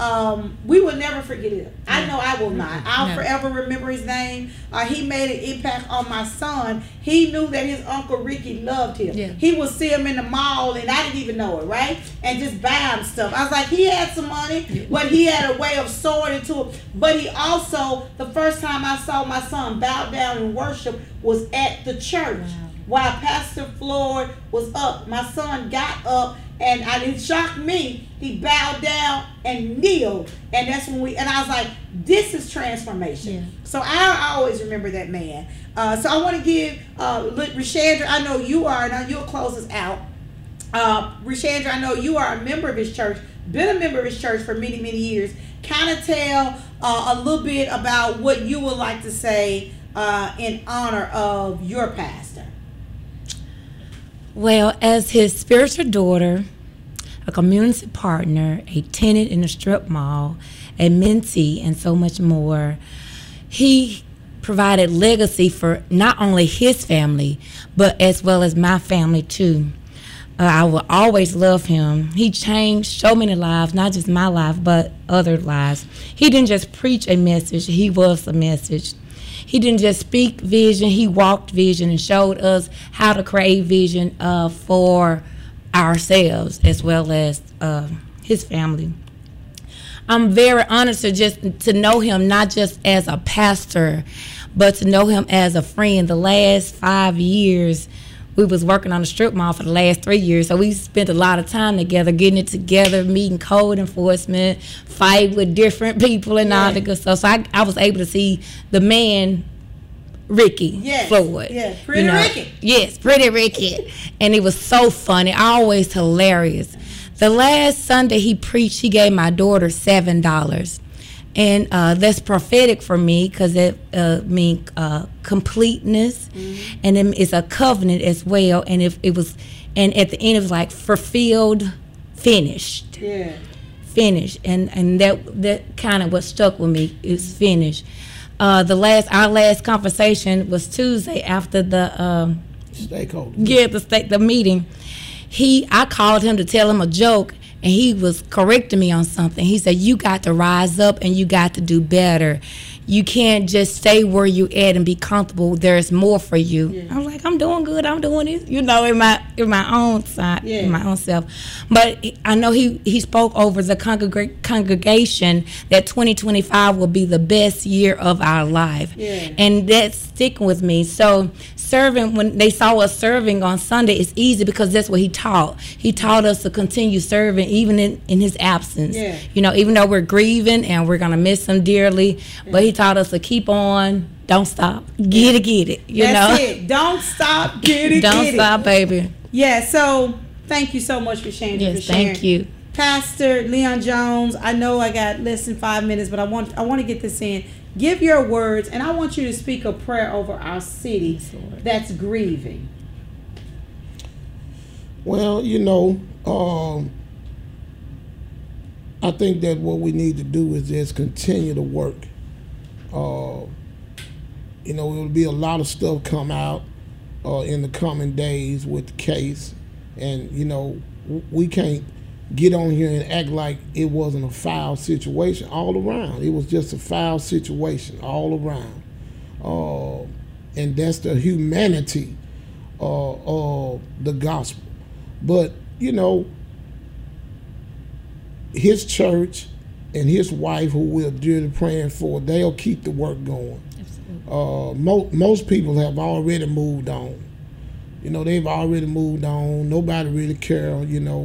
We will never forget it. I know I will not. I'll forever remember his name. He made an impact on my son. He knew that his Uncle Ricky loved him. He would see him in the mall, and I didn't even know it, right? And just buy him stuff. I was like, he had some money, but he had a way of sowing into it. But he also, the first time I saw my son bow down in worship was at the church. While Pastor Floyd was up, my son got up, and it shocked me. He bowed down and kneeled, and that's when and I was like, this is transformation. So I always remember that man. So I want to give Rishandra, I know you are, now you'll close us out. Rishandra, I know you are a member of his church, been a member of his church for many, many years. Kind of tell a little bit about what you would like to say in honor of your pastor. Well, as his spiritual daughter, a community partner, a tenant in a strip mall, a mentee, and so much more, he provided legacy for not only his family, but as well as my family too. I will always love him. He changed so many lives, not just my life, but other lives. He didn't just preach a message, he was a message. He didn't just speak vision, he walked vision and showed us how to create vision for ourselves as well as his family. I'm very honored to know him, not just as a pastor, but to know him as a friend. The last 5 years, we was working on the strip mall for the last 3 years, so we spent a lot of time together, getting it together, meeting code enforcement, fight with different people and all that good stuff. So I was able to see the man, Ricky Floyd. Yeah, Pretty Ricky. Yes, Pretty Ricky. And it was so funny, always hilarious. The last Sunday he preached, he gave my daughter $7. And that's prophetic for me because it means completeness, and it's a covenant as well. And if it was, and at the end it was like fulfilled, finished, finished, and that kind of what stuck with me is finished. Our last conversation was Tuesday after the stakeholder. Yeah, the meeting. I called him to tell him a joke. And he was correcting me on something. He said, you got to rise up and you got to do better. You can't just stay where you at and be comfortable. There's more for you. Yeah. I was like, I'm doing good. I'm doing this, in my own side, in my own self. But I know he spoke over the congregation that 2025 will be the best year of our life. Yeah. And that's sticking with me. So serving, when they saw us serving on Sunday, it's easy because that's what he taught. He taught us to continue serving even in his absence. Yeah. Even though we're grieving and we're going to miss him dearly, but he taught us to keep on, don't stop, get it, That's it. Don't stop, get it, Don't stop, baby. Yeah, so thank you so much for sharing. Yes, thank you. Pastor Leon Jones, I know I got less than 5 minutes, but I want to get this in. Give your words, and I want you to speak a prayer over our city that's grieving. Well, I think that what we need to do is just continue to work. There'll be a lot of stuff come out in the coming days with the case, and we can't get on here and act like it wasn't a foul situation all around. It was just a foul situation all around, and that's the humanity of the gospel. But his church and his wife, who we're dearly praying for, they'll keep the work going. Most people have already moved on. They've already moved on. Nobody really cares.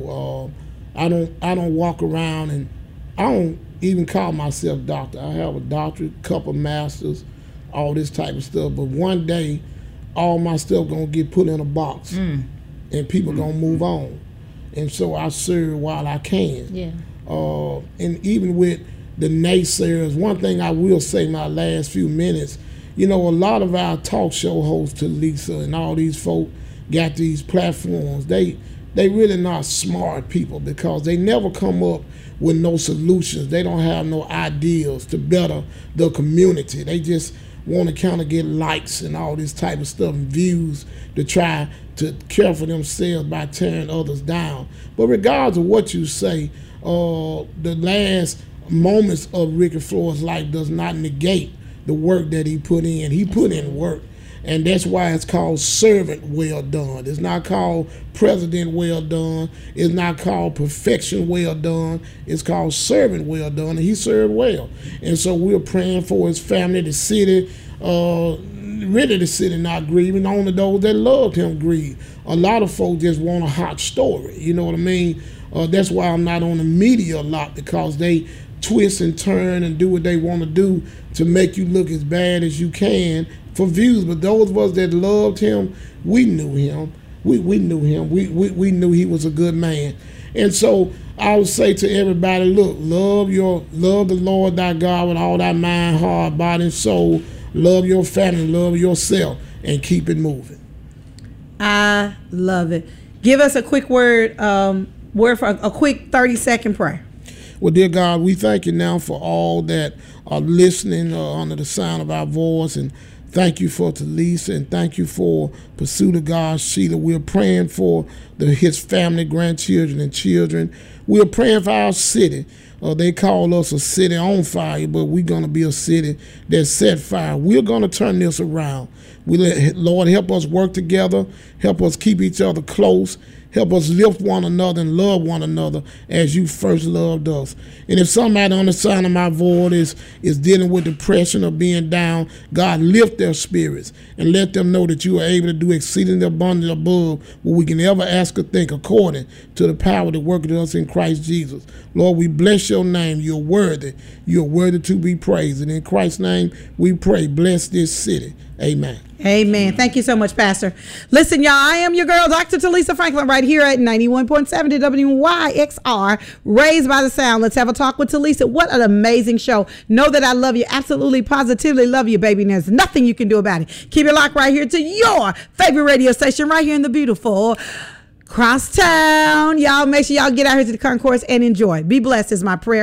I don't walk around, and I don't even call myself doctor. I have a doctorate, couple masters, all this type of stuff. But one day, all my stuff gonna get put in a box, and people gonna move on. And so I serve while I can. Yeah. And even with the naysayers, one thing I will say my last few minutes, a lot of our talk show hosts, to Lisa and all these folk, got these platforms. They really not smart people because they never come up with no solutions. They don't have no ideas to better the community. They just want to kind of get likes and all this type of stuff and views to try to care for themselves by tearing others down. But regardless of what you say, the last moments of Ricky Floyd's life does not negate the work that he put in. He put in work. And that's why it's called servant well done. It's not called president well done. It's not called perfection well done. It's called servant well done, and he served well. And so we're praying for his family, the city, really the city not grieving, only those that loved him grieve. A lot of folks just want a hot story, you know what I mean? That's why I'm not on the media a lot, because they twist and turn and do what they want to do to make you look as bad as you can for views. But those of us that loved him, we knew him. We knew him. We knew he was a good man. And so I would say to everybody, look, love the Lord thy God with all thy mind, heart, body, and soul. Love your family, love yourself, and keep it moving. I love it. Give us a quick word for a quick 30-second prayer. Well, dear God, we thank you now for all that are listening under the sound of our voice, and thank you for Talisa, and thank you for Pursuit of God, Sheila. We're praying for his family, grandchildren, and children. We're praying for our city. They call us a city on fire, but we're going to be a city that's set fire. We're going to turn this around. Lord, help us work together. Help us keep each other close. Help us lift one another and love one another as you first loved us. And if somebody on the sound of my voice is dealing with depression or being down, God, lift their spirits and let them know that you are able to do exceedingly abundantly above what we can ever ask or think, according to the power that worketh in us in Christ Jesus. Lord, we bless your name. You're worthy. You're worthy to be praised. And in Christ's name, we pray. Bless this city. Amen. Amen. Thank you so much, Pastor. Listen, y'all, I am your girl, Dr. Talisa Franklin, right here at 91.7 WYXR, Raised by the Sound. Let's have a talk with Talisa. What an amazing show. Know that I love you. Absolutely, positively love you, baby. And there's nothing you can do about it. Keep it locked right here to your favorite radio station right here in the beautiful Crosstown. Y'all make sure y'all get out here to the concourse and enjoy. Be blessed is my prayer.